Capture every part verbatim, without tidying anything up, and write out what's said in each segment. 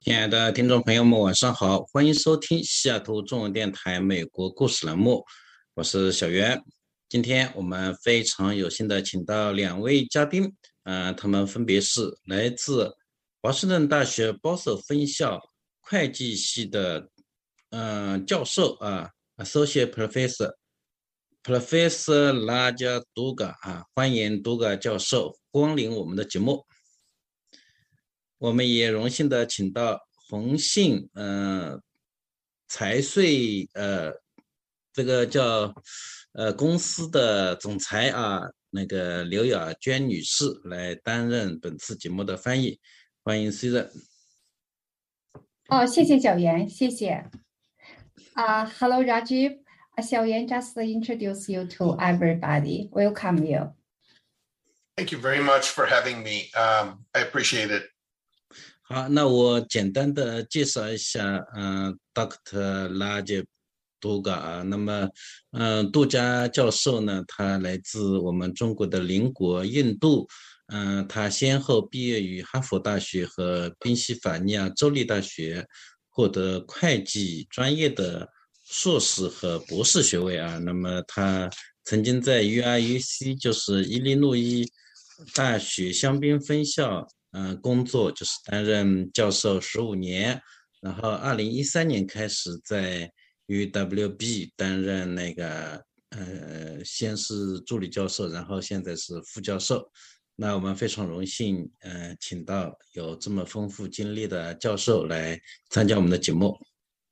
亲爱的听众朋友们，晚上好，欢迎收听西雅图中文电台美国故事栏目，我是小袁。今天我们非常有幸的请到两位嘉宾，呃，他们分别是来自华盛顿大学 Boston 分校会计系的，呃，教授啊，Associate Professor Professor Raja Duga 啊，欢迎 Duga 教授光临我们的节目。我们也荣幸的请到宏信呃财税呃这个叫呃公司的总裁啊，那个刘雅娟女士来担任本次节目的翻译，欢迎 Susan。 哦，谢谢小袁，谢谢。啊、h e l l o Rajiv，啊小袁 just introduce you to everybody. Welcome you. Thank you very much for having me. Um, I appreciate it. 好，那我简单的介绍一下，嗯、呃、，Doctor Raj Duga 啊，那么，嗯、呃，杜家教授呢，他来自我们中国的邻国印度，嗯、呃，他先后毕业于哈佛大学和宾夕法尼亚州立大学，获得会计专业的硕士和博士学位啊。那么他曾经在 U I U C， 就是伊利诺伊大学香槟分校。嗯、呃，工作就是担任教授十五年，然后二零一三年开始在 U W B 担任那个呃，先是助理教授，然后现在是副教授。那我们非常荣幸，呃，请到有这么丰富经历的教授来参加我们的节目。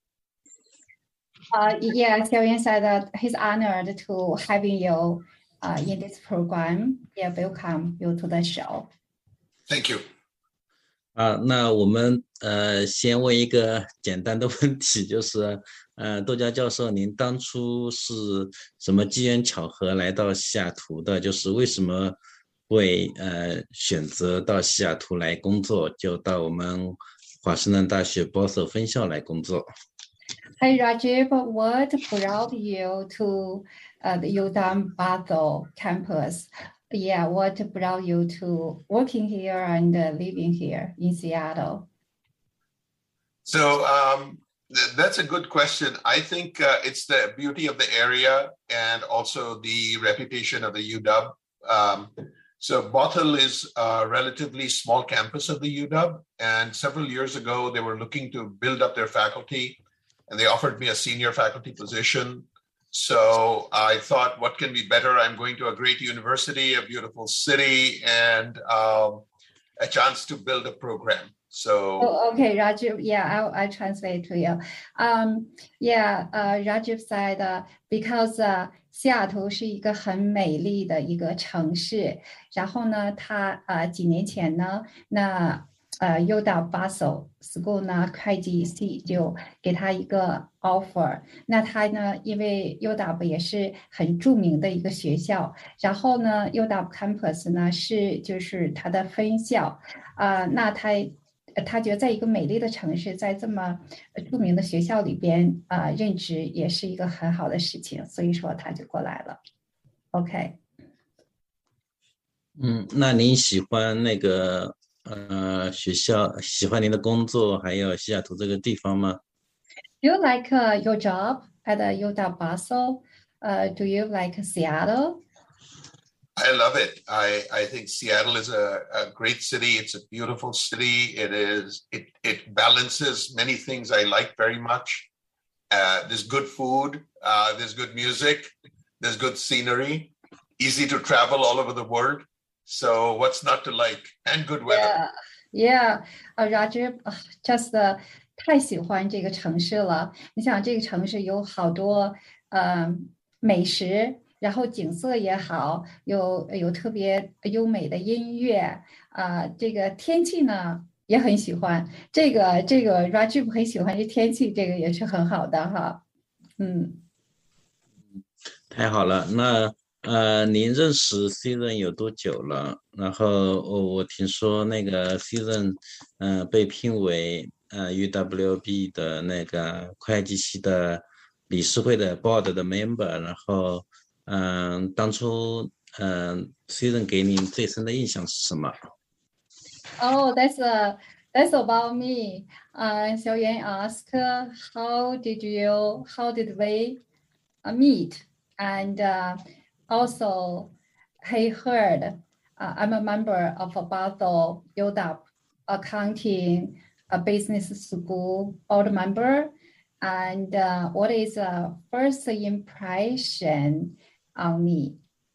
Uh, yeah, Xiaoyan said that he's honored to having you uh, in this program. Yeah, welcome you to the show. Thank you. 啊，那我们呃先问一个简单的问题，就是呃，窦佳教授，您当初是什么机缘巧合来到西雅图的？就是为什么会呃选择到西雅图来工作，就到我们华盛顿大学 Boston 分校来工作？ Hi Rajiv, what brought you to uh, the U W Bethel campus? Yeah, what brought you to working here and uh, living here in Seattle? So um, th- that's a good question. I think uh, it's the beauty of the area and also the reputation of the U W. Um, so Bothell is a relatively small campus of the U W, and several years ago they were looking to build up their faculty, and they offered me a senior faculty position. So I thought, what can be better? I'm going to a great university, a beautiful city, and um, a chance to build a program. So oh, okay, Rajiv, yeah, I'll, I'll translate to you. Um, yeah, uh, Rajiv said uh, because uh, 西雅图是一个很美丽的一个城市，然后呢，他呃几年前呢，那呃 U W Basel School 呢会计系就给他一个 offer，那他呢因为 U W 也是很著名的一个学校，然后呢 U W Campus 呢是就是他的分校，啊、呃，那他。他觉得在一个美丽的城市，在这么著名的学校里边啊、呃，任职也是一个很好的事情，所以说他就过来了。OK。 嗯，那您喜欢那个呃学校，喜欢您的工作，还有西雅图这个地方吗？ Do you like uh, your job at uh, U W Basel? Uh, do you like Seattle? I love it. I, I think Seattle is a, a great city. It's a beautiful city. It is. It it balances many things I like very much. Uh, there's good food. Uh, there's good music. There's good scenery. Easy to travel all over the world. So what's not to like? And good weather. Yeah, yeah. Uh, Roger, uh, just uh, 太喜欢这个城市了。你想，这个城市有好多呃美食。然后景色也好，有有特别优美的音乐啊、呃，这个天气呢也很喜欢。这个这个 Rajiv 很喜欢这天气，这个也是很好的哈。嗯， 太好了，那呃，您认识 Season 有多久了？然后我我听说那个 Season，嗯、呃，被聘为呃 U W B 的那个会计系的理事会的 Board 的 Member，然后。嗯，当初嗯，Susan 给您最深的印象是什么？ Oh, that's a that's about me. Uh, Xiaoyan asked, uh, how did you, how did we uh, meet? And uh, also, he heard uh, I'm a member of a Basel U W accounting a business school board member. And uh, what is a first impression on me?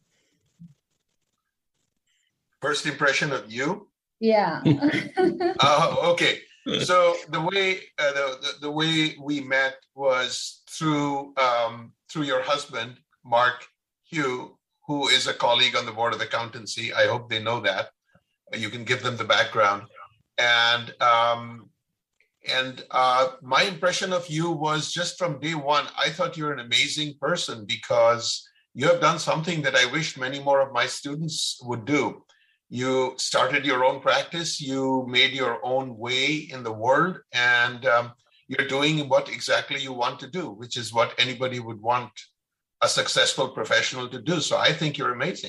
First impression of you? Yeah. Oh, okay. So the way uh, the, the the way we met was through um, through your husband, Mark Hugh, who is a colleague on the Board of Accountancy. I hope they know that. You can give them the background. And um, and uh, my impression of you was just from day one, I thought you're an amazing person because you have done something that I wish many more of my students would do. You started your own practice, you made your own way in the world, and um, you're doing what exactly you want to do, which is what anybody would want a successful professional to do. So I think you're amazing.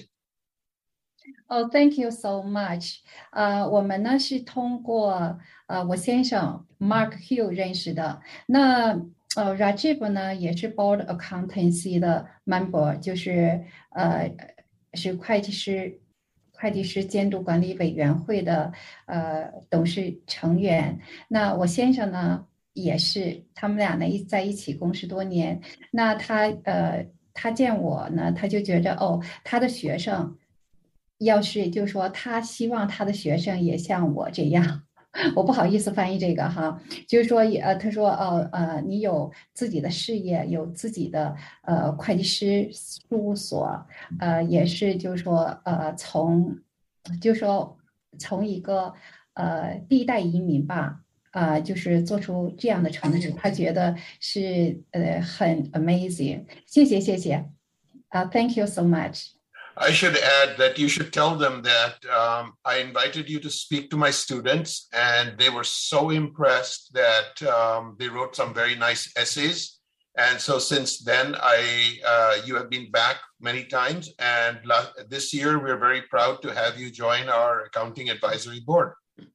Oh, thank you so much. 呃，我们呢是通过呃我先生 Mark Hugh 认识的。那呃 Rajiv 呢也是 Board Accountancy 的 member，就是呃是会计师会计师监督管理委员会的呃董事成员。那我先生呢也是，他们俩呢一在一起共事多年。那他呃他见我呢，他就觉着哦，他的学生。要是就是说他希望他的学生也像我这样，我不好意思翻译这个哈，就是说呃他说哦呃你有自己的事业，有自己的呃会计师事务所，呃也是就是说呃从就是说从一个呃第一代移民吧，呃就是做出这样的成绩，他觉得是呃很 amazing， 谢谢谢谢，啊、uh, thank you so much。 I should add that you should tell them that um, I invited you to speak to my students, and they were so impressed that um, they wrote some very nice essays. And so since then, I uh, you have been back many times. And la- this year, we're very proud to have you join our accounting advisory board.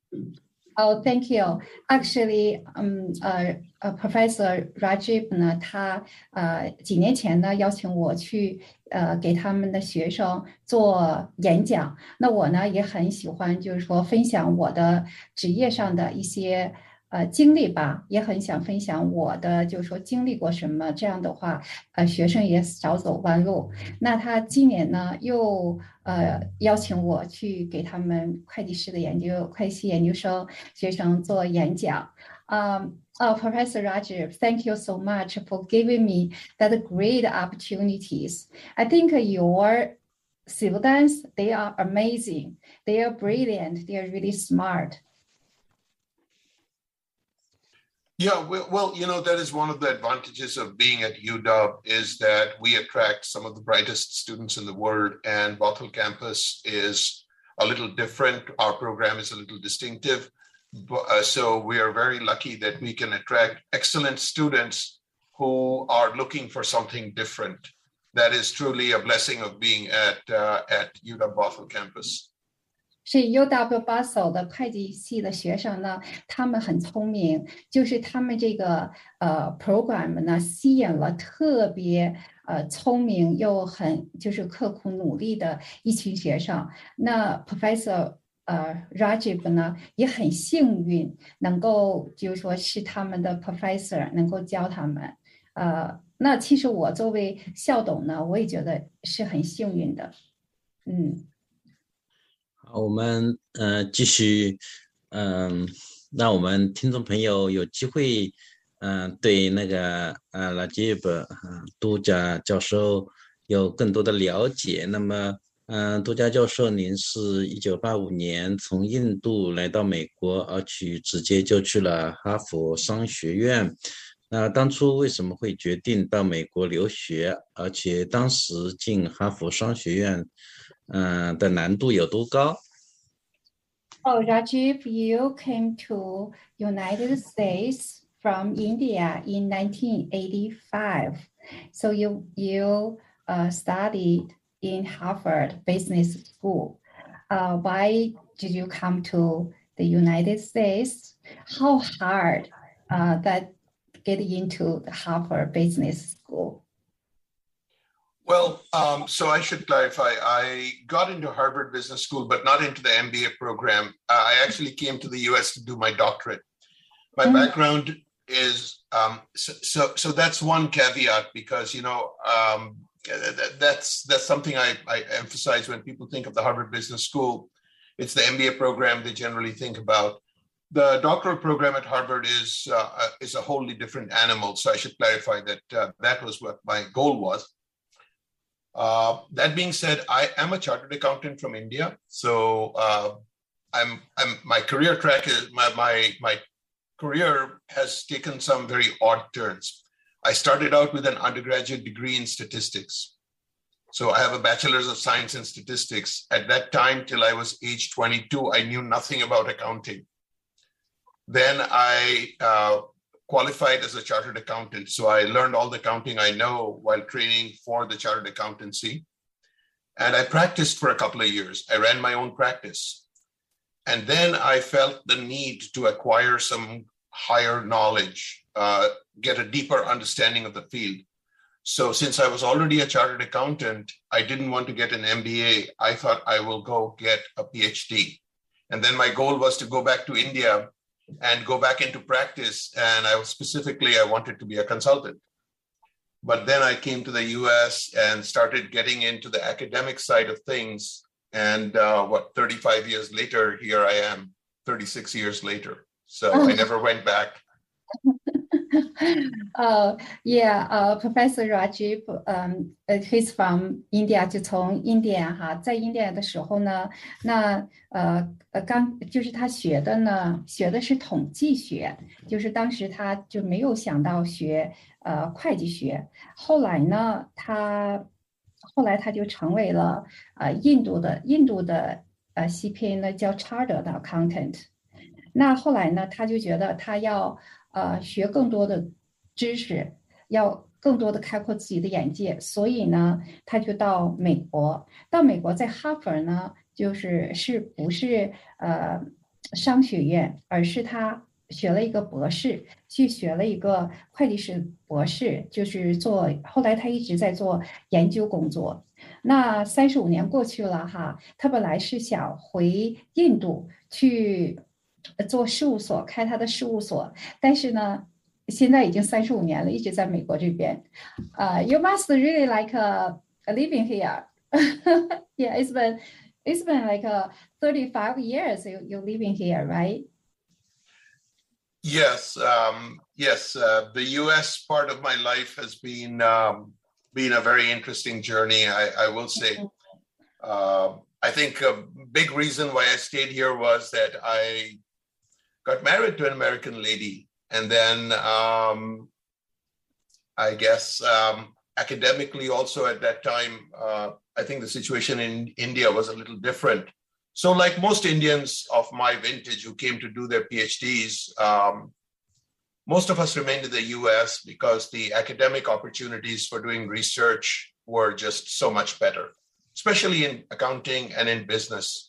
Oh, thank you. Actually, um, uh, uh, Professor Rajiv 呢，他呃几年前呢邀请我去呃给他们的学生做演讲。那我呢也很喜欢，就是说分享我的职业上的一些呃经历吧，也很想分享我的，就是说经历过什么。这样的话，呃，学生也少走弯路。那他今年呢又呃邀请我去给他们会计师的研究、会计系研究生学生做演讲。Um, oh, Professor Rajiv, thank you so much for giving me that great opportunities. I think your students, they are amazing. They are brilliant. They are really smart. Yeah, well, you know, that is one of the advantages of being at U W is that we attract some of the brightest students in the world, and Bothell campus is a little different. Our program is a little distinctive. Uh, so we are very lucky that we can attract excellent students who are looking for something different. That is truly a blessing of being at uh, at U W Bothell campus. 是 U W Basel 的会计系的学生呢，他们很聪明，就是他们这个呃 program 呢，吸引了特别呃聪明又很就是刻苦努力的一群学生。那 Professor 呃 Rajiv 呢，也很幸运能够就是说是他们的 Professor 能够教他们。呃，那其实我作为校董呢，我也觉得是很幸运的。嗯。 我们呃继续，嗯、呃，让我们听众朋友有机会，嗯、呃，对那个呃拉吉布啊杜加教授有更多的了解。那么，嗯、呃，杜加教授，您是一九八五年从印度来到美国，而去直接就去了哈佛商学院。那当初为什么会决定到美国留学？而且当时进哈佛商学院。嗯的难度有多高 Oh, Rajiv, you came to United States from India in nineteen eighty-five. So you you uh, studied in Harvard Business School. Uh, why did you come to the the United States, how hard uh, that get into the Harvard Business School? Well, um, so I should clarify. I got into Harvard Business School, but not into the M B A program. Uh, I actually came to the U S to do my doctorate. My mm-hmm. background is, um, so, so so that's one caveat, because, you know, um, that, that's that's something I, I emphasize when people think of the Harvard Business School. It's the M B A program they generally think about. The doctoral program at Harvard is, uh, is a wholly different animal. So I should clarify that uh, that was what my goal was. Uh, that being said, I am a chartered accountant from India. So uh, I'm, I'm my career track is my, my, my career has taken some very odd turns. I started out with an undergraduate degree in statistics. So I have a bachelor's of science in statistics. At that time, till I was age twenty-two, I knew nothing about accounting. Then I uh, qualified as a chartered accountant. So I learned all the accounting I know while training for the chartered accountancy. And I practiced for a couple of years. I ran my own practice. And then I felt the need to acquire some higher knowledge, uh, get a deeper understanding of the field. So since I was already a chartered accountant, I didn't want to get an M B A. I thought I will go get a PhD. And then my goal was to go back to India and go back into practice. And I was specifically, I wanted to be a consultant. But then I came to the U S and started getting into the academic side of things. And uh, what, thirty-five years later, here I am, thirty-six years later. So I never went back. uh, yeah, uh, Professor Rajiv, um, he's from India， 就从印第安哈，在印第安的时候呢，那呃呃刚就是他学的呢，学的是统计学，就是当时他就没有想到学呃会计学，后来呢，他后来他就成为了呃印度的印度的呃 C P A 呢叫 Chartered Accountant， 那后来呢，他就觉得他要呃，学更多的知识，要更多的开阔自己的眼界，所以呢，他就到美国。到美国，在哈佛呢，就是是不是呃商学院，而是他学了一个博士，去学了一个会计师博士，就是做。后来他一直在做研究工作。那三十五年过去了哈，他本来是想回印度去做事务所，开他的事务所，但是呢，现在已经三十五年了，一直在美国这边。Uh, you must really like a, a living here. Yeah, it's been it's been like a thirty-five years you you're living here, right? Yes, um, yes. Uh, the U S part of my life has been um, been a very interesting journey. I, I will say. Uh, I think a big reason why I stayed here was that I got married to an American lady. And then um, I guess um, academically also at that time, uh, I think the situation in India was a little different. So like most Indians of my vintage who came to do their PhDs, um, most of us remained in the U S because the academic opportunities for doing research were just so much better, especially in accounting and in business.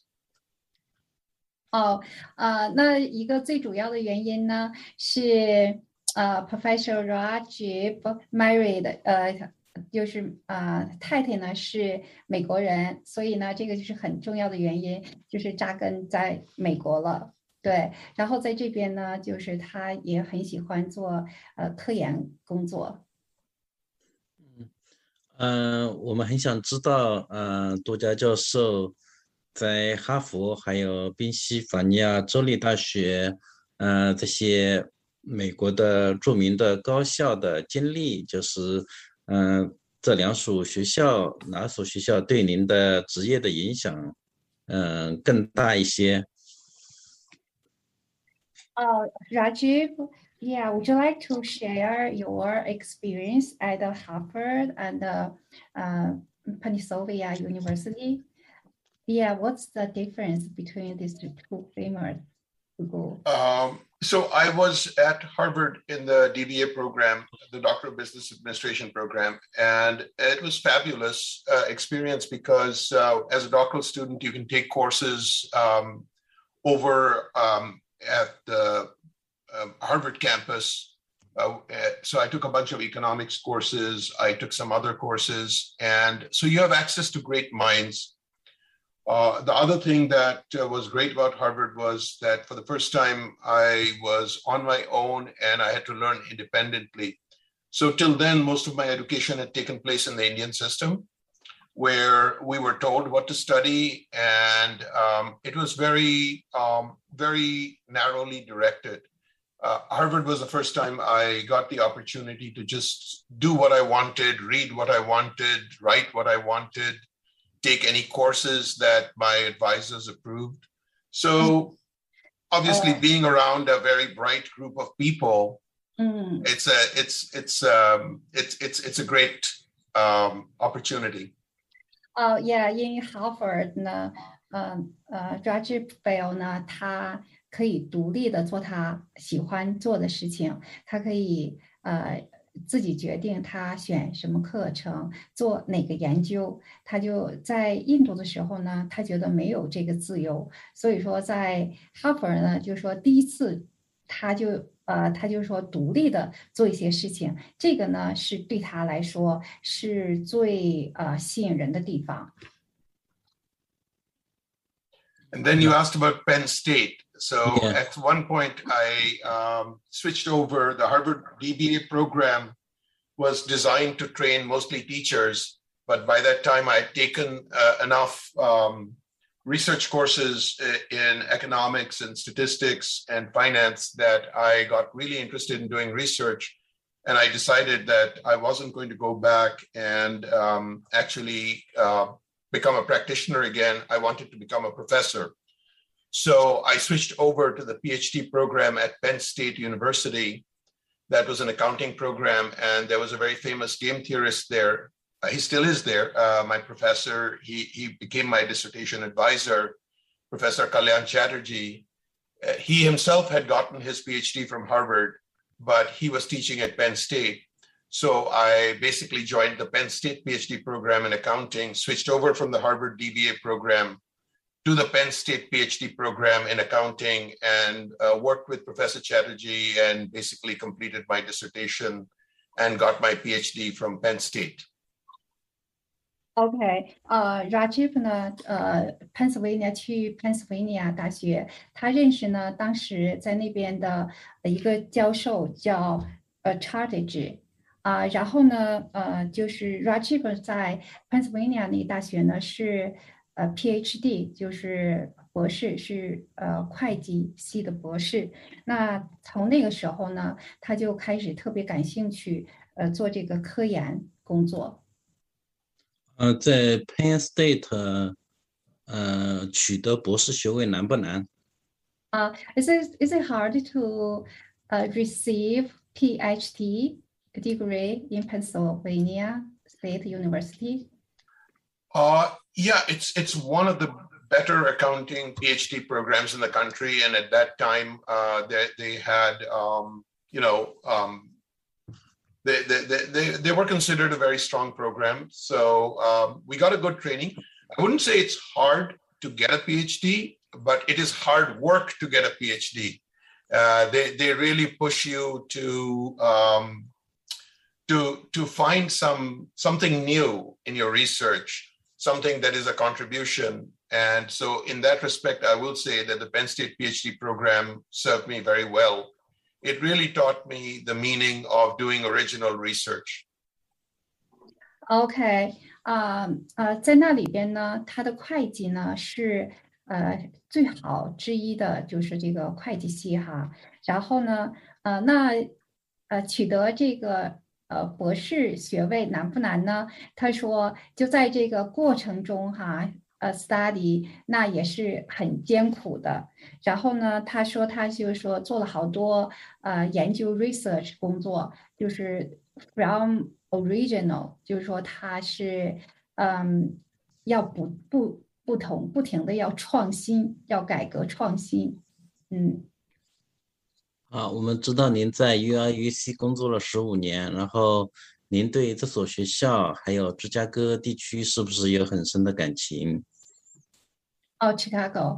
哦，呃，那一个最主要的原因呢是，呃 ，Professor Rajiv married， 呃，就是呃太太呢是美国人，所以呢这个就是很重要的原因，就是扎根在美国了。对，然后在这边呢，就是他也很喜欢做呃科研工作。 嗯，呃，我们很想知道，呃，多家教授在哈佛还有宾夕法尼亚州立大学，呃，这些美国的著名的高校的经历，就是，嗯、呃，这两所学校哪所学校对您的职业的影响，嗯、呃，更大一些？ Uh, Rajiv, yeah, would you like to share your experience at the Harvard and the, uh, Pennsylvania University? Yeah, what's the difference between these two famous schools? Um, so I was at Harvard in the D B A program, the Doctor of Business Administration program, and it was fabulous uh, experience because uh, as a doctoral student, you can take courses um, over um, at the uh, Harvard campus. Uh, so I took a bunch of economics courses. I took some other courses. And so you have access to great minds. Uh, the other thing that uh, was great about Harvard was that for the first time, I was on my own and I had to learn independently. So till then, most of my education had taken place in the Indian system, where we were told what to study, and um, it was very, um, very narrowly directed. Uh, Harvard was the first time I got the opportunity to just do what I wanted, read what I wanted, write what I wanted, take any courses that my advisors approved. So obviously, being around a very bright group of people, mm. it's a it's it's um, it's it's it's a great um, opportunity. Oh, yeah, in Harvard 呢，呃呃 Rajiv Bell 呢，他可以独立的做他喜欢做的事情，他可以呃自己决定他选什么课程，做哪个研究。他就在印度的时候呢，他觉得没有这个自由，所以说在哈佛呢，就说第一次他就。呃，他就说独立的做一些事情，这个呢是对他来说是最呃吸引人的地方。 And then you asked about Penn State. So yeah. At one point, I um, switched over. The Harvard D B A program was designed to train mostly teachers, but by that time, I had taken uh, enough um, research courses in economics and statistics and finance that I got really interested in doing research. And I decided that I wasn't going to go back and um, actually uh, become a practitioner again. I wanted to become a professor. So I switched over to the PhD program at Penn State University. That was an accounting program. And there was a very famous game theorist there. Uh, he still is there, uh, my professor. He, he became my dissertation advisor, Professor Kalyan Chatterjee. Uh, he himself had gotten his PhD from Harvard, but he was teaching at Penn State. So I basically joined the Penn State PhD program in accounting, switched over from the Harvard D B A program to the Penn State PhD program in accounting, and uh, worked with Professor Chatterjee and basically completed my dissertation and got my PhD from Penn State. OK， 呃 ，Rajiv 呢，呃 ，Pennsylvania 去 Pennsylvania 大学，他认识呢，当时在那边的一个教授叫呃 Chatterjee 啊，然后呢，呃，就是 Rajiv 在 Pennsylvania 那大学呢是呃 PhD， 就是博士，是呃会计系的博士。那从那个时候呢，他就开始特别感兴趣，呃，做这个科研工作。 呃，在 Penn State， 呃，取得博士学位难不难？ 啊、uh, ，Is it is it hard to uh, receive PhD degree in Pennsylvania State University? Uh, yeah, it's it's one of the better accounting PhD programs in the country, and at that time, uh, they they had um, you know. Um, They, they, they, they were considered a very strong program. So um, we got a good training. I wouldn't say it's hard to get a PhD, but it is hard work to get a PhD. Uh, they, they really push you to, um, to, to find some, something new in your research, something that is a contribution. And so in that respect, I will say that the Penn State PhD program served me very well. It really taught me the meaning of doing original research. OK， 啊、uh, 呃，在那里边呢，它的会计呢是呃最好之一的，就是这个会计系哈。然后呢，呃，那呃取得这个呃博士学位难不难呢？他说，就在这个过程中哈。呃 study 那也是很艰苦的，然后呢，他说他就是说做了好多呃研究 research 工作，就是 from original， 就是说他是嗯要不不不同不停的要创新，要改革创新，嗯。 啊，我们知道您在 U I U C 工作了十五年，然后您对这所学校还有芝加哥地区是不是有很深的感情？ 哦 ，Chicago，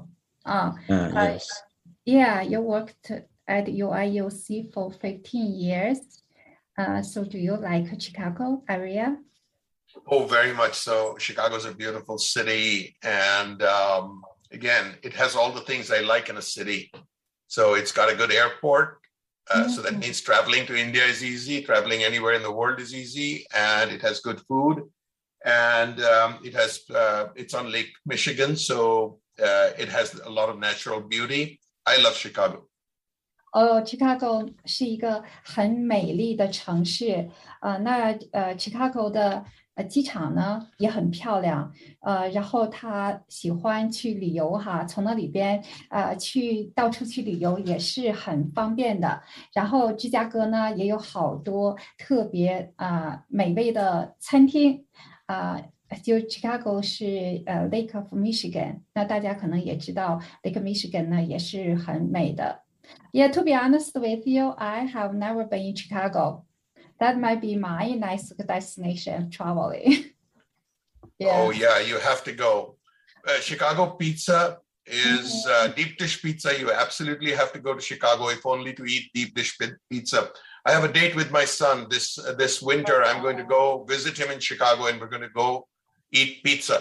Uh, Uh, uh, yes. yeah, you worked at U I U C for fifteen years. Uh, so do you like Chicago area? Oh, very much so. Chicago's a beautiful city. And um, again, it has all the things I like in a city. So it's got a good airport. Uh, mm-hmm. So that means traveling to India is easy. Traveling anywhere in the world is easy. And it has good food. And um, it has, uh, it's on Lake Michigan. So uh, it has a lot of natural beauty. I love Chicago. 哦 ，Chicago 是一个很美丽的城市，呃，那呃，Chicago 的呃机场呢也很漂亮，呃，然后他喜欢去旅游哈，从那里边呃去到处去旅游也是很方便的。然后芝加哥呢也有好多特别啊、呃、美味的餐厅啊。呃就 Chicago 是呃 Lake of Michigan， 那大家可能也知道 Lake Michigan 呢也是很美的。Yeah, to be honest with you, I have never been in Chicago. That might be my next destination traveling. Yeah. Oh yeah, you have to go. Uh, Chicago pizza is uh, deep dish pizza. You absolutely have to go to Chicago, if only to eat deep dish pizza. I have a date with my son this uh, this winter. I'm going to go visit him in Chicago, and we're going to go eat pizza.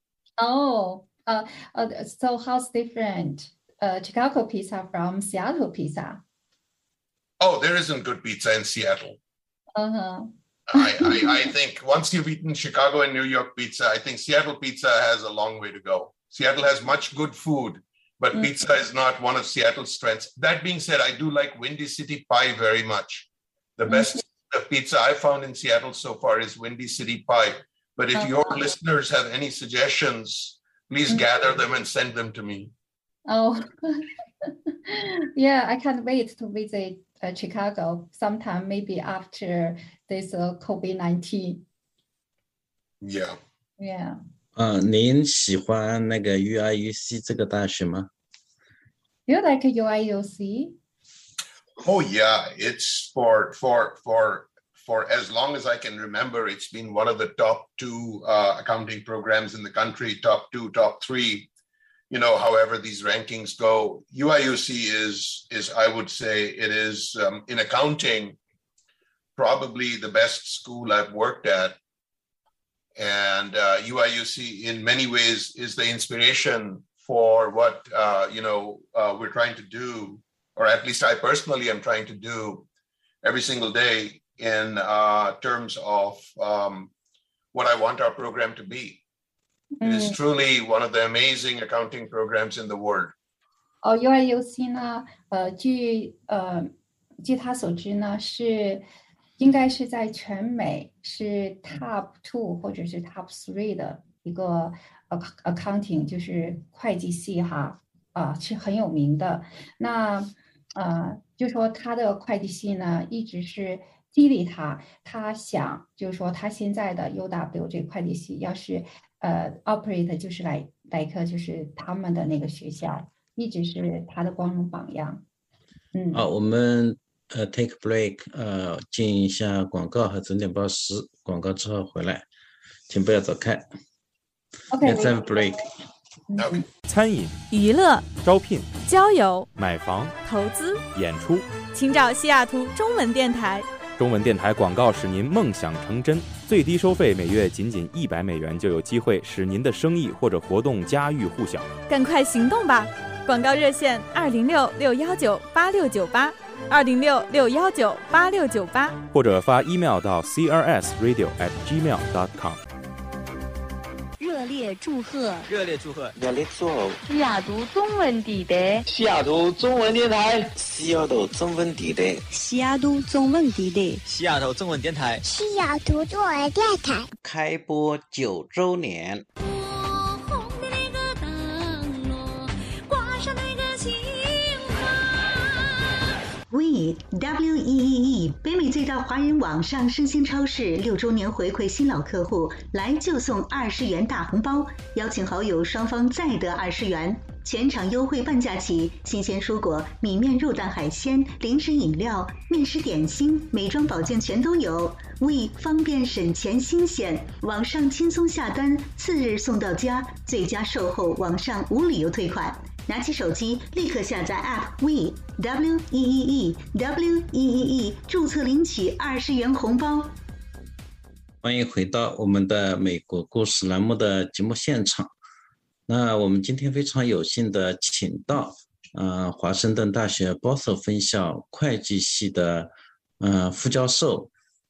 Oh, uh, uh, so how's different? Uh, Chicago pizza from Seattle pizza? Oh, there isn't good pizza in Seattle. Uh-huh. I, I, I think once you've eaten Chicago and New York pizza, I think Seattle pizza has a long way to go. Seattle has much good food, but mm-hmm. pizza is not one of Seattle's strengths. That being said, I do like Windy City Pie very much. The best mm-hmm. pizza I found in Seattle so far is Windy City Pie. But if uh-huh. your listeners have any suggestions, please mm-hmm. gather them and send them to me. Oh, yeah, I can't wait to visit uh, Chicago sometime, maybe after this uh, COVID nineteen. Yeah. Yeah. 呃，您喜欢那个 U I U C 这个大学吗？ You like U I U C? Oh yeah, it's for for for for as long as I can remember, it's been one of the top two uh, accounting programs in the country, top two, top three. You know, however these rankings go, U I U C is, is I would say it is um, in accounting, probably the best school I've worked at. And uh, U I U C in many ways is the inspiration for what, uh, you know, uh, we're trying to do, or at least I personally am trying to do every single day in uh, terms of um, what I want our program to be. It is truly one of the amazing accounting programs in the world. 哦 ，U I U C 呢，呃，据呃据他所知呢，是应该是在全美是 top two 或者是 top three 的一个 accounting， 就是会计系哈，啊、呃，是很有名的。那呃，就说他的会计系呢，一直是激励他，他想就是说他现在的 U W 这个会计系要是。呃 operate 就是来来个就是他们的那个学校一直是他的光荣榜样。嗯， 好，我们呃 take break， 呃进一下广告和整点报时，广告之后回来，请不要走开。 OK， let's have break。 Okay. 餐饮、 娱乐、 招聘、 交友、 买房、 投资、 演出， 请找西雅图中文电台。 中文电台广告使您梦想成真，最低收费每月仅仅一百美元，就有机会使您的生意或者活动家喻户晓。 赶快行动吧！广告热线二零六六幺九八六九八，二零六六幺九八六九八， 或者发 email 到 c r s radio at gmail dot com。 热烈祝贺！ 热烈祝贺！ 热烈祝贺！ 西雅图中文地带， 西雅图中文电台， 西雅图中文地带， 西雅图中文地带， 西雅图中文电台， 西雅图中文电台开播九周年。 We W E E E 北美最大华人网上生鲜超市六周年回馈新老客户，来就送二十元大红包，邀请好友双方再得二十元，全场优惠半价起，新鲜蔬果、米面肉蛋海鲜、零食饮料、面食点心、美妆保健全都有。We 方便省钱新鲜，网上轻松下单，次日送到家，最佳售后，网上无理由退款。 拿起手机立刻下载 App We W E E E W E E E 注册领取二十元红包。 欢迎回到我们的美国故事栏目的节目现场。那我们今天非常有幸的请到呃华盛顿大学 Bothell 分校会计系的呃副教授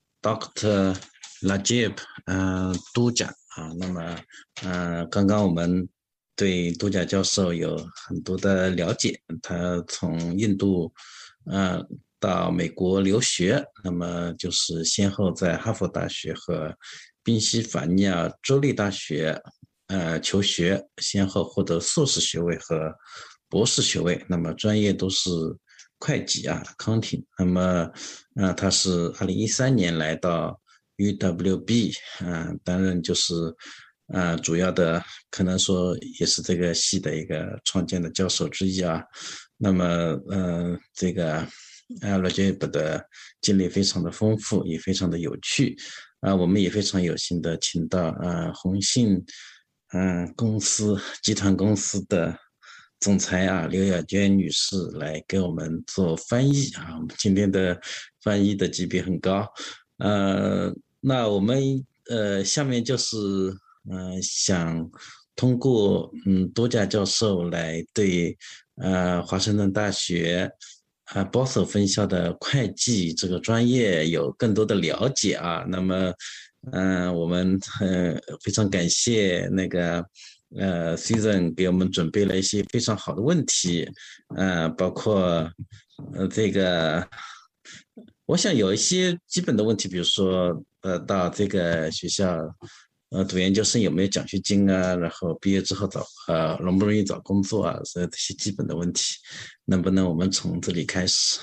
Doctor Rajiv 呃都甲啊。那么呃刚刚我们对都甲教授有很多的了解，他从印度呃到美国留学，那么就是先后在哈佛大学和宾夕法尼亚州立大学呃求学，先后获得硕士学位和博士学位，那么专业都是会计啊 accounting。 那么呃他是二零一三年来到 U W B 啊、呃、担任就是呃主要的，可能说也是这个系的一个创建的教授之一啊。那么呃这个呃 Rajiv 的经历非常的丰富，也非常的有趣啊、呃、我们也非常有幸的请到呃宏信嗯、呃，公司集团公司的总裁啊刘雅娟女士来给我们做翻译啊。我们今天的翻译的级别很高，呃，那我们呃下面就是呃想通过嗯都甲教授来对呃华盛顿大学啊 Bothell 分校的会计这个专业有更多的了解啊。那么嗯、呃，我们呃非常感谢那个呃 Susan 给我们准备了一些非常好的问题，呃，包括呃这个，我想有一些基本的问题，比如说呃到这个学校呃读研究生有没有奖学金啊，然后毕业之后找呃容不容易找工作啊，所以这些基本的问题，能不能我们从这里开始？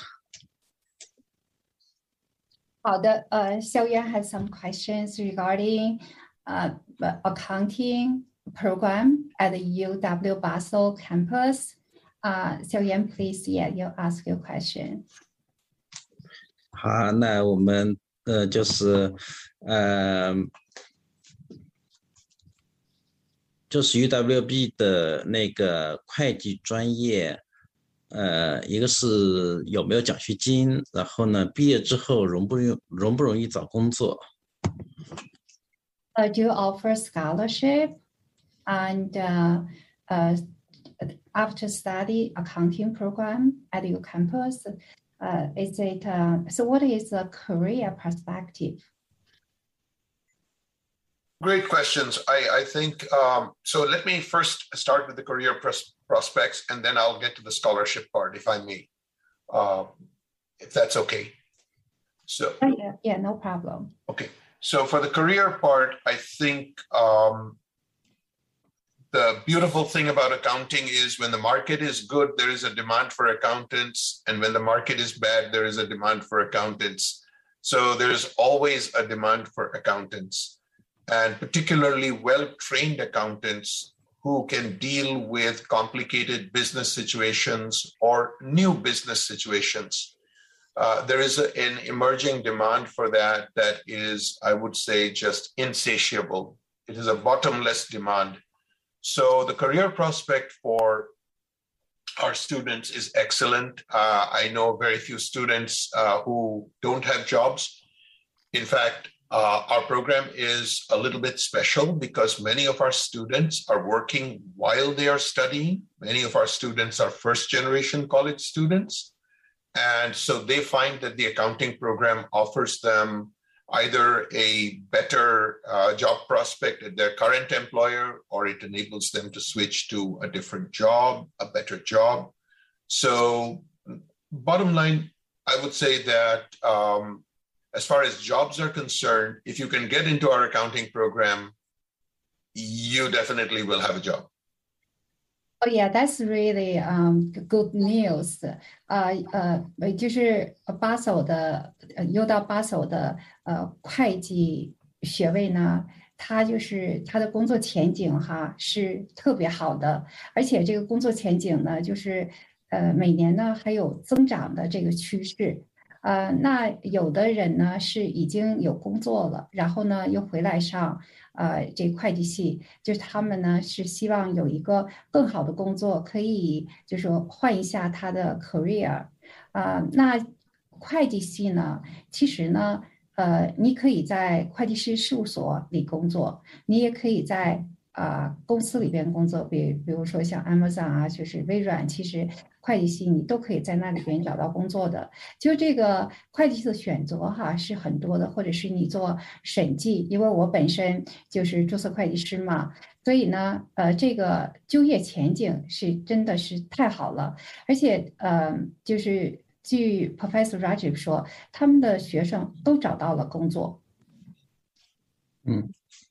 好的，呃，校园 has some questions regarding uh, accounting program at the U W Bothell campus. Uh, Xiaoyan, please, yeah, you ask your question. 好，那我们呃就是呃就是 U W B 的那个会计专业。呃，一个是有没有奖学金，然后呢，毕业之后容不容容不容易找工作？ Uh, do you offer scholarship and uh, uh, after study accounting program at your campus? Uh, is it uh, so? What is the career perspective? Great questions. I, I think, um, so let me first start with the career pros prospects, and then I'll get to the scholarship part, if I may, uh, if that's okay. So, oh, yeah, yeah, no problem. Okay. So for the career part, I think um, the beautiful thing about accounting is when the market is good, there is a demand for accountants. And when the market is bad, there is a demand for accountants. So there's always a demand for accountants, and particularly well-trained accountants who can deal with complicated business situations or new business situations. Uh, there is a, an emerging demand for that that is, I would say, just insatiable. It is a bottomless demand. So the career prospect for our students is excellent. Uh, I know very few students uh, who don't have jobs. In fact, Uh, our program is a little bit special because many of our students are working while they are studying. Many of our students are first generation college students. And so they find that the accounting program offers them either a better uh, job prospect at their current employer, or it enables them to switch to a different job, a better job. So bottom line, I would say that um, as far as jobs are concerned, if you can get into our accounting program, you definitely will have a job. Oh yeah, that's really um good news. 呃呃，就是巴首的 U W巴首的呃会计学位呢，它就是它的工作前景哈是特别好的，而且这个工作前景呢，就是呃每年呢还有增长的这个趋势。 呃，那有的人呢是已经有工作了，然后呢又回来上呃这会计系，就是他们呢是希望有一个更好的工作，可以就是说换一下他的 career。啊，那会计系呢，其实呢，呃，你可以在会计师事务所里工作，你也可以在啊、呃、公司里边工作，比比如说像 Amazon 啊，就是微软，其实会计系你都可以在那里边找到工作的。就这个会计系的选择哈是很多的，或者是你做审计，因为我本身就是注册会计师嘛。所以呢，呃，这个就业前景是真的是太好了，而且呃，就是据 Professor Rajiv 说，他们的学生都找到了工作。 嗯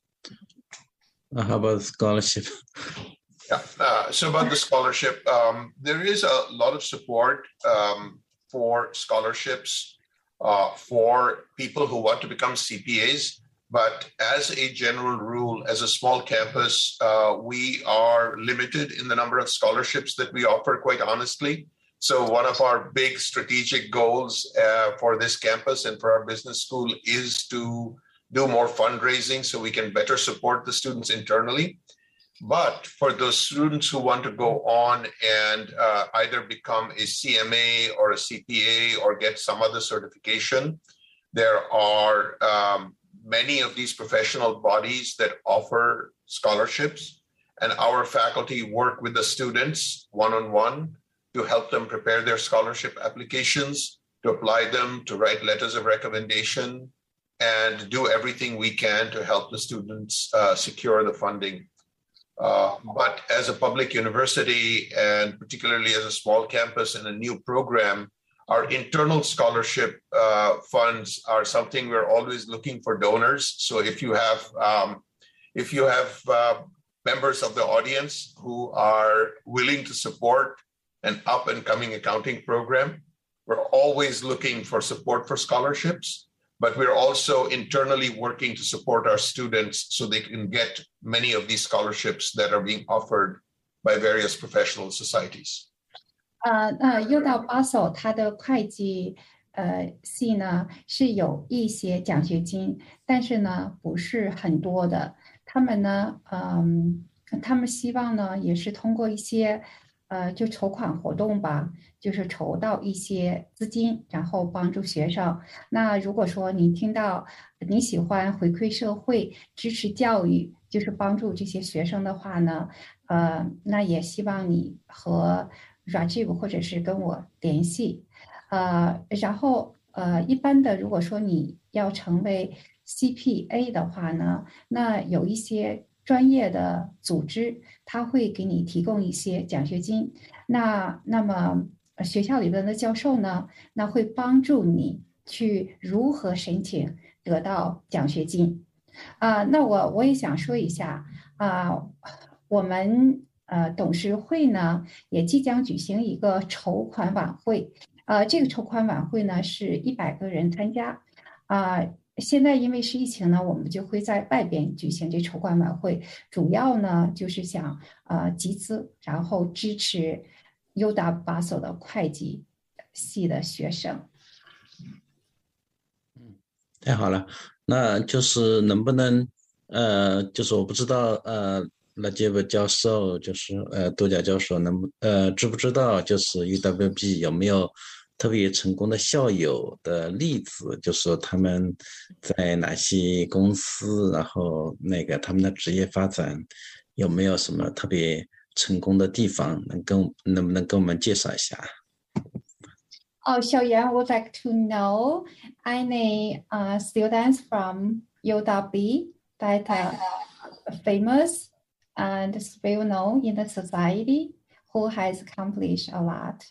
，How about scholarship? Yeah. Uh, so about the scholarship, um, there is a lot of support um, for scholarships uh, for people who want to become C P As. But as a general rule, as a small campus, uh, we are limited in the number of scholarships that we offer, quite honestly. So one of our big strategic goals uh, for this campus and for our business school is to do more fundraising so we can better support the students internally. But for those students who want to go on and uh, either become a C M A or a C P A or get some other certification, there are um, many of these professional bodies that offer scholarships, and our faculty work with the students one-on-one to help them prepare their scholarship applications, to apply them, to write letters of recommendation, and do everything we can to help the students uh, secure the funding. Uh, but as a public university, and particularly as a small campus and a new program, our internal scholarship uh, funds are something we're always looking for donors. So if you have um, if you have uh, members of the audience who are willing to support an up and coming accounting program, we're always looking for support for scholarships. But we're also internally working to support our students so they can get many of these scholarships that are being offered by various professional societies. 呃，那 U W Basel 它的会计呃系呢是有一些奖学金，但是呢不是很多的。他们呢，嗯，他们希望呢也是通过一些呃就筹款活动吧，就是筹到一些资金，然后帮助学生。那如果说你听到你喜欢回馈社会、支持教育，就是帮助这些学生的话呢，呃，那也希望你和Rajiv 或者是跟我联系，呃，然后呃，一般的如果说你要成为 C P A 的话呢，那有一些专业的组织，他会给你提供一些奖学金。那那么学校里边的教授呢，那会帮助你去如何申请得到奖学金。啊、呃，那我我也想说一下啊、呃，我们。呃，董事会呢也即将举行一个筹款晚会，呃，这个筹款晚会呢是一百个人参加，啊、呃，现在因为是疫情呢，我们就会在外边举行这筹款晚会，主要呢就是想呃集资，然后支持 U W Basel 的会计系的学生。 嗯，太好了，那就是能不能呃，就是我不知道呃。那这位教授就是呃杜甲教授能呃知不知道就是 U W B 有没有特别成功的校友的例子，就是说他们在哪些公司，然后那个他们的职业发展有没有什么特别成功的地方，能跟能不能跟我们介绍一下？ Oh, Xiaoyan would like to know any uh, students from U W B that are famous and is well known in the society who has accomplished a lot.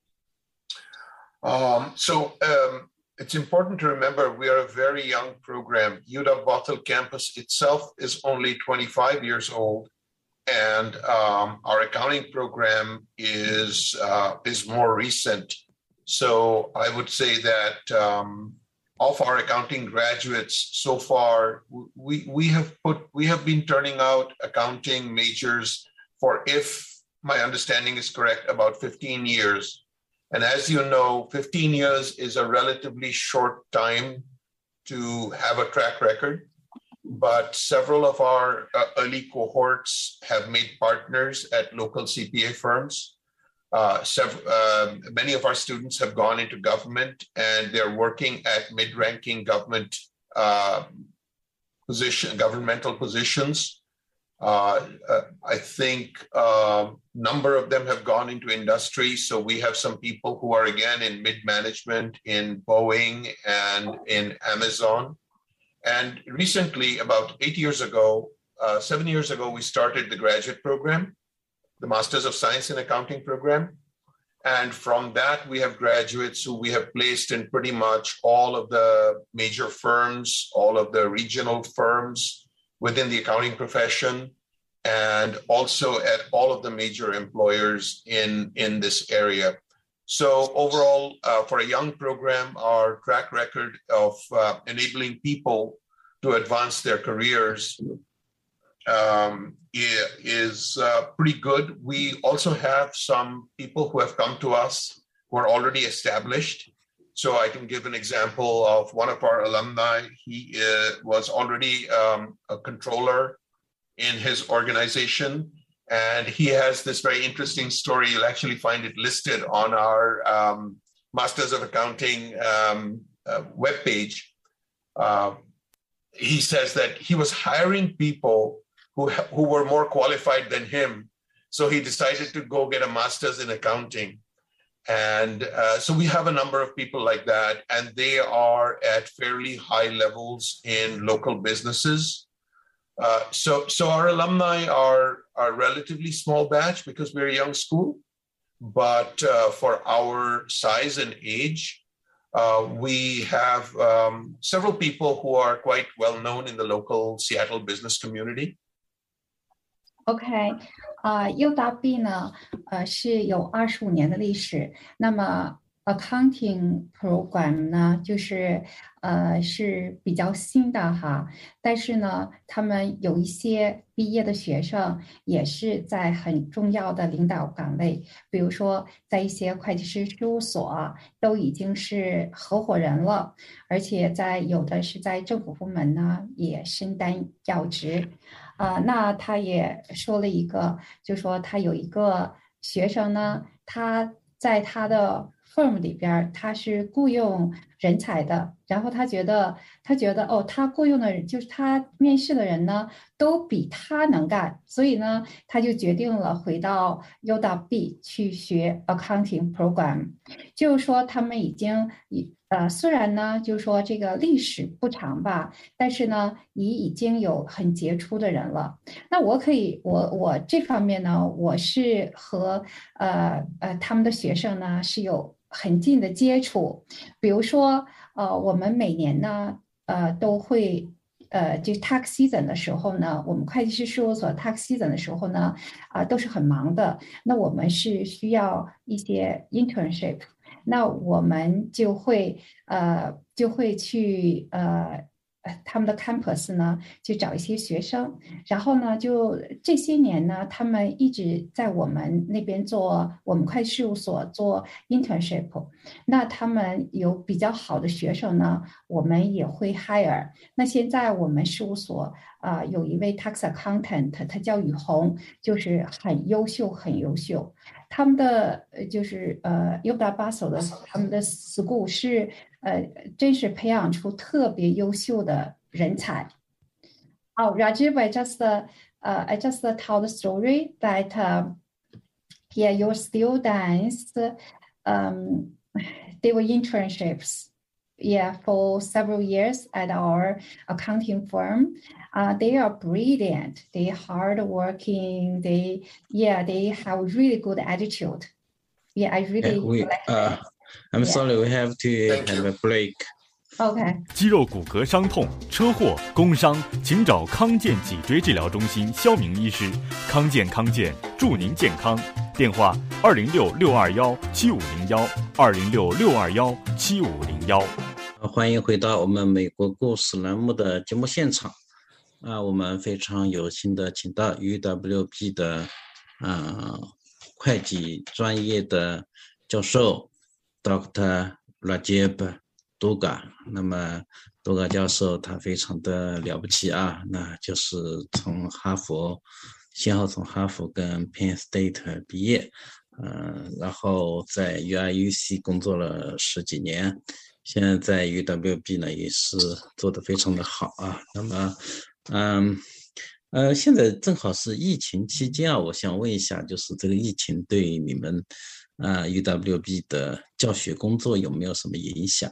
Um, so um, it's important to remember we are a very young program. U W Basel campus itself is only twenty-five years old, and um, our accounting program is uh, is more recent. So I would say that um, of our accounting graduates so far, we we have put we have been turning out accounting majors for, if my understanding is correct, about fifteen years. And as you know, fifteen years is a relatively short time to have a track record, but several of our uh, early cohorts have made partners at local C P A firms. Uh, several, uh, many of our students have gone into government and they're working at mid-ranking government uh, position, governmental positions. Uh, uh, I think a uh, number of them have gone into industry. So we have some people who are again in mid-management in Boeing and in Amazon. And recently, about eight years ago, uh, seven years ago, we started the graduate program, the Masters of Science in Accounting program. And from that, we have graduates who we have placed in pretty much all of the major firms, all of the regional firms within the accounting profession, and also at all of the major employers in, in this area. So overall, uh, for a young program, our track record of uh, enabling people to advance their careers um, is uh, pretty good. We also have some people who have come to us who are already established. So I can give an example of one of our alumni. He uh, was already um, a controller in his organization. And he has this very interesting story. You'll actually find it listed on our um, Masters of Accounting um, uh, webpage. Uh, he says that he was hiring people who, who were more qualified than him. So he decided to go get a master's in accounting. And uh, so we have a number of people like that, and they are at fairly high levels in local businesses. Uh, so, so our alumni are a relatively small batch because we're a young school, but uh, for our size and age, uh, we have um, several people who are quite well known in the local Seattle business community. OK， 呃 ，U W B 呢，呃是有二十五年的历史。那么 accounting program 呢，就是呃是比较新的哈。但是呢，他们有一些毕业的学生也是在很重要的领导岗位，比如说在一些会计师事务所都已经是合伙人了，而且在有的是在政府部门呢也身担要职。啊、呃，那他也说了一个，就说他有一个学生呢，他在他的 firm 里边，他是雇佣人才的，然后他觉得，他觉得哦，他雇佣的人就是他面试的人呢，都比他能干，所以呢，他就决定了回到 U W B 去学 accounting program， 就是说他们已经呃，虽然呢，就是说这个历史不长吧，但是呢，也已经有很杰出的人了。那我可以，我我这方面呢，我是和呃呃他们的学生呢是有很近的接触。比如说，呃，我们每年呢，呃，都会。呃，就 tax season 的时候呢，我们会计师事务所 tax season 的时候呢，啊、呃，都是很忙的。那我们是需要一些 internship， 那我们就会呃就会去呃他们的 campus 呢，去找一些学生，然后呢，就这些年呢，他们一直在我们那边做我们会计事务所做 internship。那他们有比较好的学生呢，我们也会 hire。那现在我们事务所啊、呃、有一位 tax accountant， 他叫雨红，就是很优秀，很优秀。他们的就是呃 U W B 的他们的 school 是呃真是培养出特别优秀的人才。Oh, Rajiv, I just uh, uh, I just uh, tell the story that uh, yeah, your students um they were internships yeah for several years at our accounting firm. Uh, they are brilliant. They hardworking. They yeah. They have really good attitude. Yeah, I really. Yeah, we, like uh, I'm yeah. sorry, we have to have a break. OK。 肌肉骨骼伤痛、车祸、工伤，请找康健脊椎治疗中心肖明医师。康健康健，祝您健康。电话：二零六六二幺七五零幺，二零六六二幺七五零幺。 欢迎回到我们美国故事栏目的节目现场。啊，我们非常有幸的请到 U W B 的啊、呃、会计专业的教授 Doctor Rajiv Dugga。那么杜嘎教授他非常的了不起啊，那就是从哈佛，先后从哈佛跟 Penn State 毕业，嗯，然后在 U I U C 工作了十几年，现在在 U W B 呢也是做得非常的好啊。那么，嗯，呃，现在正好是疫情期间啊，我想问一下，就是这个疫情对你们啊 U W B 的教学工作有没有什么影响？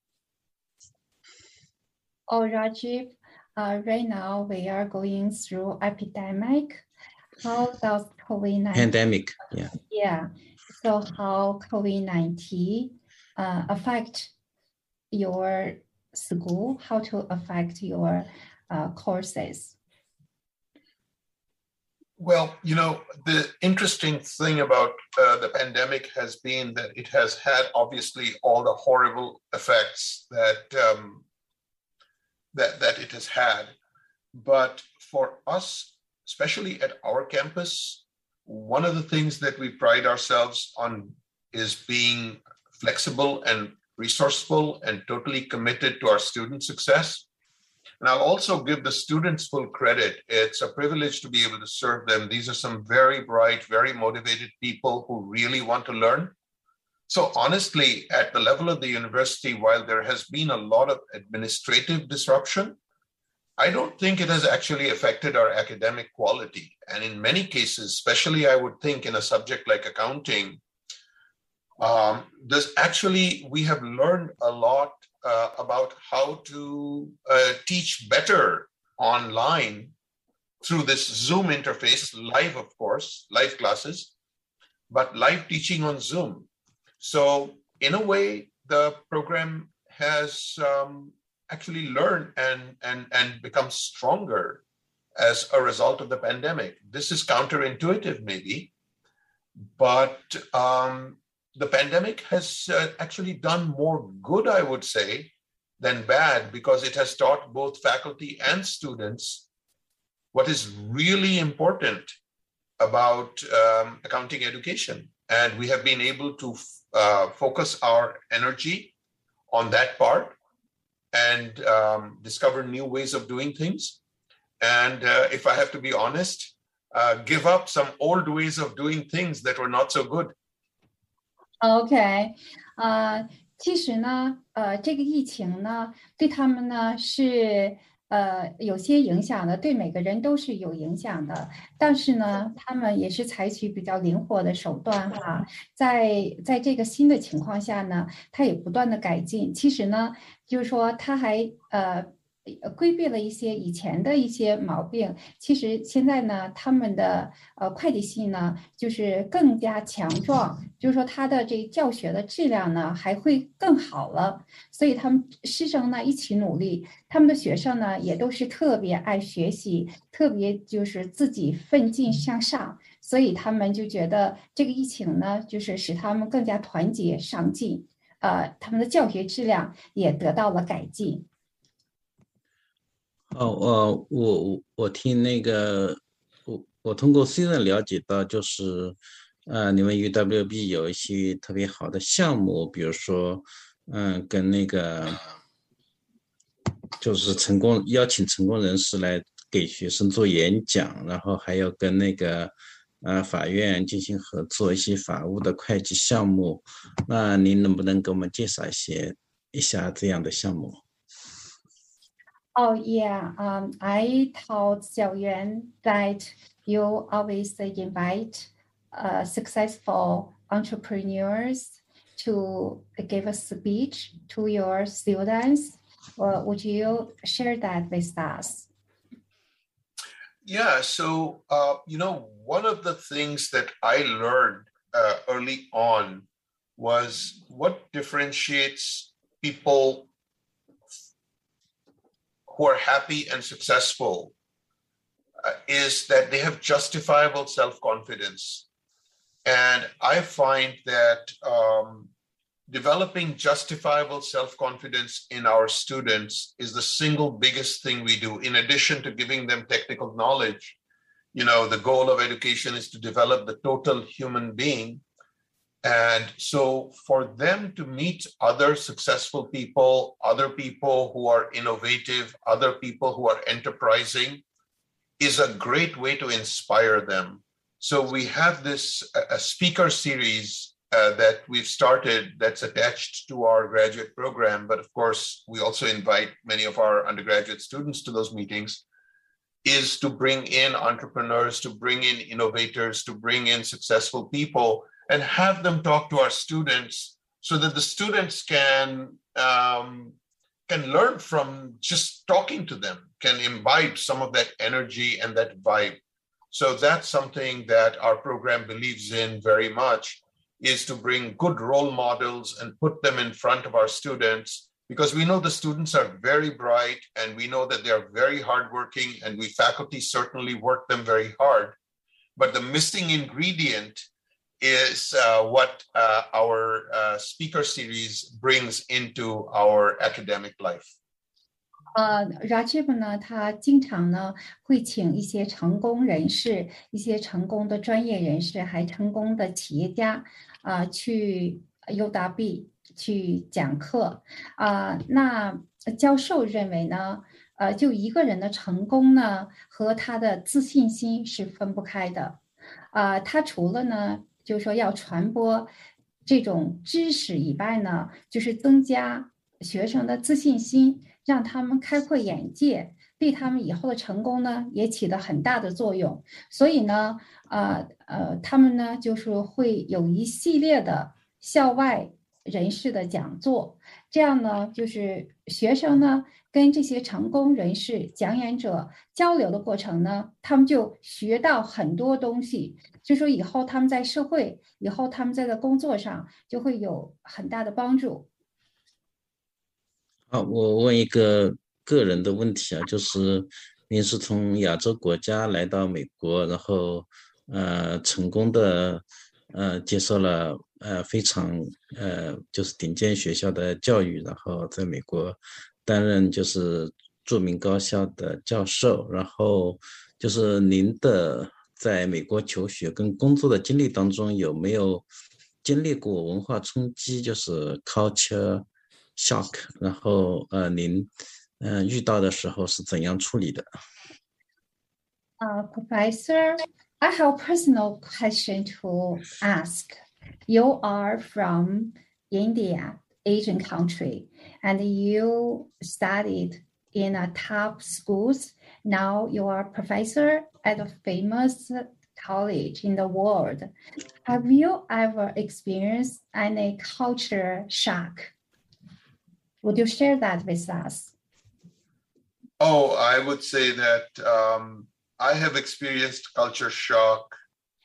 Oh, Rajiv, uh, right now we are going through epidemic. How does COVID nineteen pandemic? Yeah. Yeah. So how COVID nineteen uh, affect your school? How to affect your uh, courses? Well, you know, the interesting thing about uh, the pandemic has been that it has had obviously all the horrible effects that um, that that it has had. But for us, especially at our campus, one of the things that we pride ourselves on is being flexible and resourceful and totally committed to our student success. And I'll also give the students full credit. It's a privilege to be able to serve them. These are some very bright, very motivated people who really want to learn. So honestly, at the level of the university, while there has been a lot of administrative disruption, I don't think it has actually affected our academic quality. And in many cases, especially I would think in a subject like accounting, um, there's actually, we have learned a lot uh, about how to uh, teach better online through this Zoom interface, live, of course, live classes, but live teaching on Zoom. So in a way, the program has um, actually learned and, and, and become stronger as a result of the pandemic. This is counterintuitive maybe, but um, the pandemic has uh, actually done more good, I would say, than bad, because it has taught both faculty and students what is really important about um, accounting education. And we have been able to uh, focus our energy on that part and um, discover new ways of doing things. And uh, if I have to be honest, uh, give up some old ways of doing things that were not so good. OK， 呃，其实呢，呃，这个疫情呢，对他们呢是呃有些影响的，对每个人都是有影响的。但是呢，他们也是采取比较灵活的手段哈，在在这个新的情况下呢，他也不断的改进。其实呢，就是说他还呃。规避了一些以前的一些毛病，其实现在呢，他们的呃会计系呢就是更加强壮，就是说他的这教学的质量呢还会更好了，所以他们师生呢一起努力，他们的学生呢也都是特别爱学习，特别就是自己奋进向上，所以他们就觉得这个疫情呢就是使他们更加团结上进，呃，他们的教学质量也得到了改进。 哦，呃，我我我听那个，我我通过 Susan 了解到，就是，呃，你们 U W B 有一些特别好的项目，比如说，嗯、呃，跟那个，就是成功邀请成功人士来给学生做演讲，然后还有跟那个，呃，法院进行合作一些法务的会计项目，那您能不能给我们介绍一些一下这样的项目？ Oh yeah, um, I told Xiaoyuan that you always invite uh, successful entrepreneurs to give a speech to your students. Uh, would you share that with us? Yeah, so, uh, you know, one of the things that I learned uh, early on was what differentiates people who are happy and successful uh, is that they have justifiable self-confidence. And I find that um, developing justifiable self-confidence in our students is the single biggest thing we do. In addition to giving them technical knowledge, you know, the goal of education is to develop the total human being. And so for them to meet other successful people, other people who are innovative, other people who are enterprising, is a great way to inspire them. So we have this a speaker series uh, that we've started that's attached to our graduate program. But of course, we also invite many of our undergraduate students to those meetings, is to bring in entrepreneurs, to bring in innovators, to bring in successful people, and have them talk to our students so that the students can, um, can learn from just talking to them, can imbibe some of that energy and that vibe. So that's something that our program believes in very much, is to bring good role models and put them in front of our students, because we know the students are very bright and we know that they're very hardworking, and we faculty certainly work them very hard. But the missing ingredient is uh, what uh, our uh, speaker series brings into our academic life. 呃 Rajiv 呢，他经常呢会请一些成功人士、一些成功的专业人士，还成功的企业家啊、呃、去 U W 去讲课啊、呃。那教授认为呢，呃，就一个人的成功呢和他的自信心是分不开的啊、呃。他除了呢，就是说要传播这种知识以外呢，就是增加学生的自信心，让他们开阔眼界，对他们以后的成功呢也起了很大的作用。所以呢，呃呃，他们呢就是会有一系列的校外人士的讲座，这样呢就是学生呢跟这些成功人士、讲演者交流的过程呢，他们就学到很多东西，就说以后他们在社会，以后他们在的工作上就会有很大的帮助。 好，我问一个个人的问题啊，就是您是从亚洲国家来到美国，然后呃成功的呃接受了呃非常呃就是顶尖学校的教育，然后在美国担任就是著名高校的教授，然后就是您的在美国求学跟工作的经历当中有没有经历过文化冲击，就是 culture shock， 然后呃您呃遇到的时候是怎样处理的？ Uh, Professor, I have a personal question to ask. You are from India, Asian country, and you studied in a top schools. Now you are a professor at a famous college in the world. Have you ever experienced any culture shock? Would you share that with us? Oh, I would say that um, I have experienced culture shock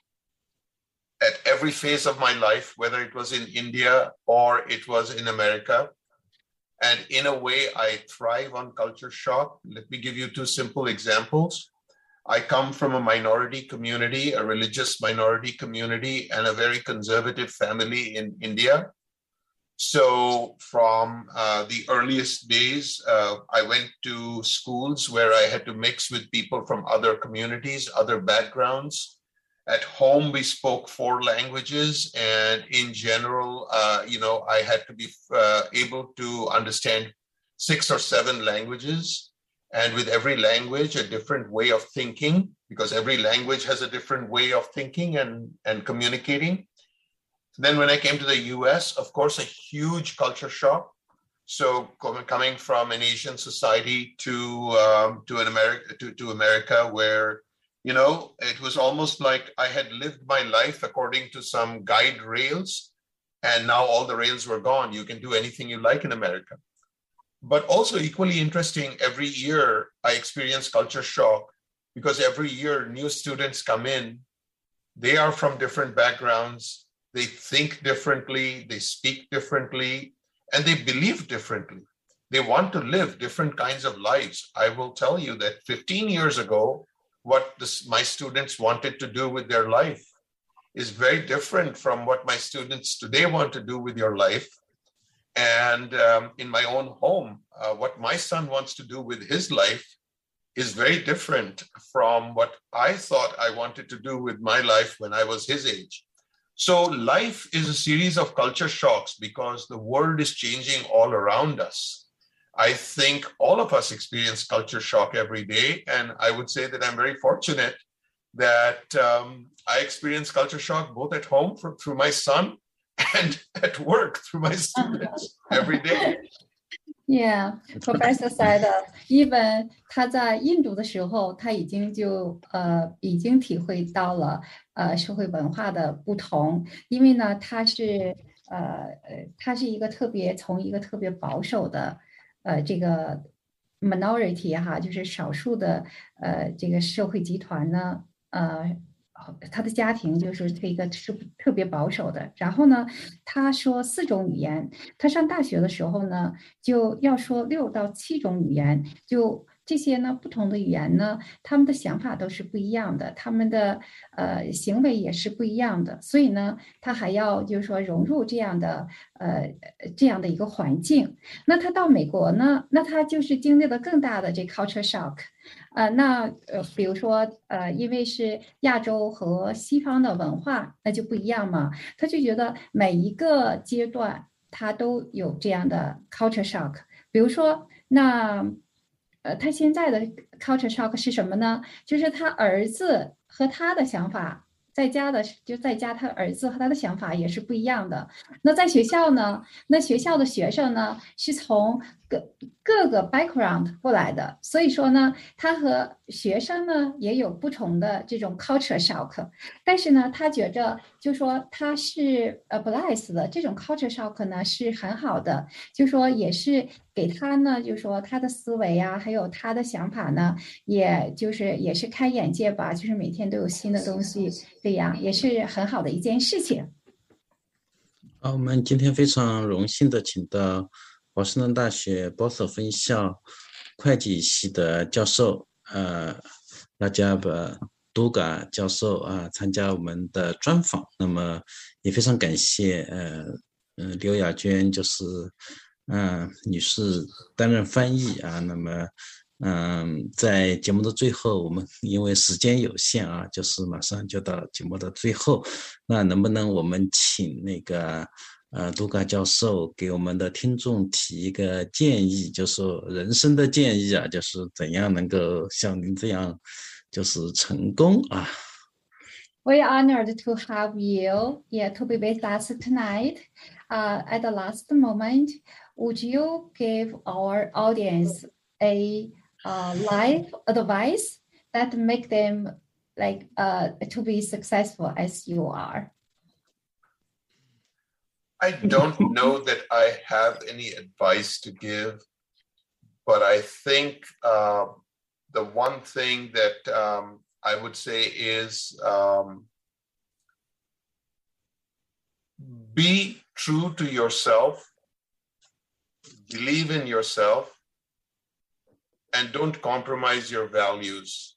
at every phase of my life, whether it was in India or it was in America. And in a way, I thrive on culture shock. Let me give you two simple examples. I come from a minority community, a religious minority community, and a very conservative family in India. So from uh, the earliest days, uh, I went to schools where I had to mix with people from other communities, other backgrounds. At home, we spoke four languages, and in general, uh, you know, I had to be uh, able to understand six or seven languages, and with every language, a different way of thinking, because every language has a different way of thinking and, and communicating. Then when I came to the U S, of course, a huge culture shock. So coming from an Asian society to um, to an America to, to America, where you know it was almost like I had lived my life according to some guide rails, and now all the rails were gone. You can do anything you like in America. But also equally interesting, every year I experience culture shock because every year new students come in. They are from different backgrounds. They think differently, they speak differently, and they believe differently. They want to live different kinds of lives. I will tell you that fifteen years ago, what this, my students wanted to do with their life is very different from what my students today want to do with your life. And um, in my own home, uh, what my son wants to do with his life is very different from what I thought I wanted to do with my life when I was his age. So life is a series of culture shocks because the world is changing all around us. I think all of us experience culture shock every day. And I would say that I'm very fortunate that um, I experience culture shock both at home for, through my son and at work through my students every day. Yeah, Professor said even 他在印度的时候，他已经就呃已经体会到了呃社会文化的不同，因为呢他是呃呃他是一个特别从一个特别保守的呃这个 minority 哈，就是少数的呃这个社会集团呢呃。他的家庭就是这个是特别保守的，然后呢，他说四种语言。他上大学的时候呢，就要说六到七种语言。就这些呢，不同的语言呢，他们的想法都是不一样的，他们的呃行为也是不一样的。所以呢，他还要就是说融入这样的呃这样的一个环境。那他到美国呢，那他就是经历了更大的这 culture shock。呃，那呃，比如说，呃，因为是亚洲和西方的文化，那就不一样嘛。他就觉得每一个阶段他都有这样的 culture shock。比如说，那呃，他现在的 culture shock 是什么呢？就是他儿子和他的想法。在家的就在家，他儿子和他的想法也是不一样的。那在学校呢？那学校的学生呢，是从各各个 background 过来的，所以说呢，他和学生呢也有不同的这种 culture shock。但是呢，他觉着就说他是呃 blessed 的这种 culture shock 呢是很好的，就说也是给他呢，就说他的思维啊，还有他的想法呢，也就是也是开眼界吧，就是每天都有新的东西。对呀，也是很好的一件事情。 好，我们今天非常荣幸的请到华盛顿大学波士分校会计系的教授，呃，拉加布杜嘎教授啊，参加我们的专访。那么也非常感谢呃呃刘雅娟就是嗯、呃、女士担任翻译啊。那么嗯，在节目的最后，我们因为时间有限啊，就是马上就到节目的最后，那能不能我们请那个呃杜嘎教授给我们的听众提一个建议，就是说人生的建议啊，就是怎样能够像您这样就是成功啊。 We're honored to have you, yeah, to be with us tonight. Uh, at the last moment, would you give our audience a Uh, life advice that make them like uh, to be successful as you are? I don't know that I have any advice to give, but I think uh, the one thing that um, I would say is um, be true to yourself, believe in yourself, and don't compromise your values.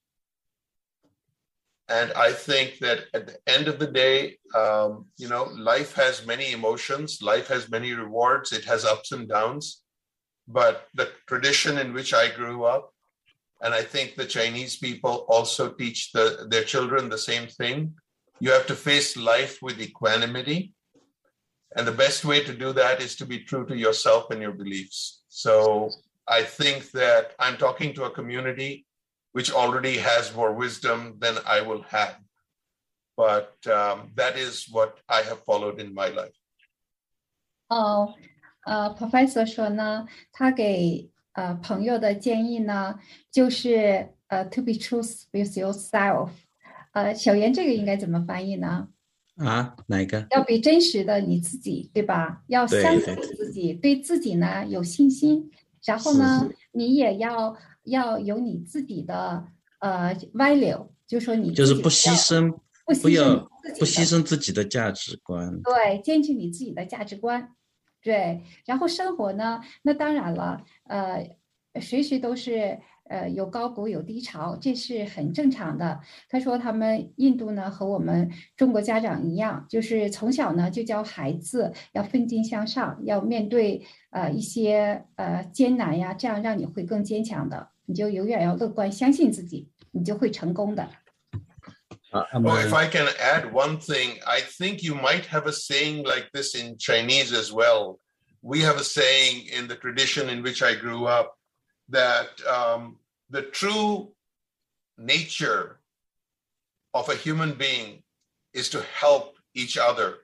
And I think that at the end of the day, um, you know, life has many emotions, life has many rewards, it has ups and downs. But the tradition in which I grew up, and I think the Chinese people also teach the, their children the same thing, you have to face life with equanimity. And the best way to do that is to be true to yourself and your beliefs. So I think that I'm talking to a community which already has more wisdom than I will have. But um, that is what I have followed in my life. Oh, uh, Professor 说呢，他给呃朋友的建议呢，就是呃 to be true with yourself。呃，小袁这个应该怎么翻译呢？ 啊，哪一个？ 要比真实的你自己，对吧？要相信自己，对自己呢有信心。然后呢，你也要要有你自己的呃 value， 就说你就是不牺牲， 不不要不牺牲自己的价值观。 对，坚持你自己的价值观。对，然后生活呢，那当然了，呃，随时都是呃有高谷有低潮，这是很正常的。他说他们印度呢和我们中国家长一样，就是从小呢就教孩子要奋进向上，要面对呃一些呃艰难呀，这样让你会更坚强的。你就永远要乐观，相信自己，你就会成功的。 Uh, oh, if I can add one thing, I think you might have a saying like this in Chinese as well. We have a saying in the tradition in which I grew up that um, the true nature of a human being is to help each other.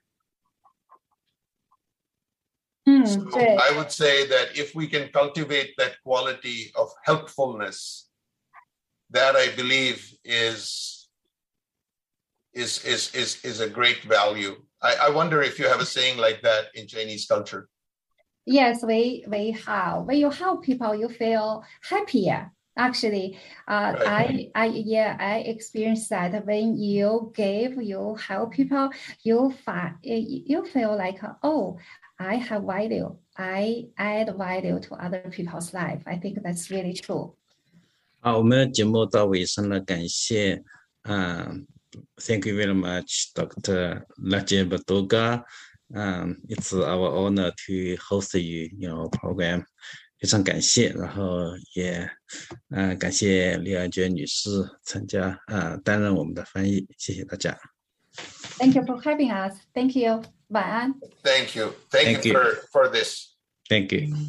Mm, so I would say that if we can cultivate that quality of helpfulness, that I believe is is is is is a great value. I, I wonder if you have a saying like that in Chinese culture. Yes, we we have. When you help people, you feel happier. Actually, uh, right. I I yeah, I experienced that when you give, you help people, you find you feel like, oh, I have value. I add value to other people's life. I think that's really true. 好，我们节目到尾声了，感谢，嗯、uh,，Thank you very much, Doctor Rajib Doga. Um, it's our honor to host you in our program. 非常感谢，然后也，嗯、呃，感谢李安娟女士参加，啊、呃，担任我们的翻译，谢谢大家。 Thank you for having us. Thank you. 晚安。 Thank you. Thank, Thank you, you for for this. Thank you.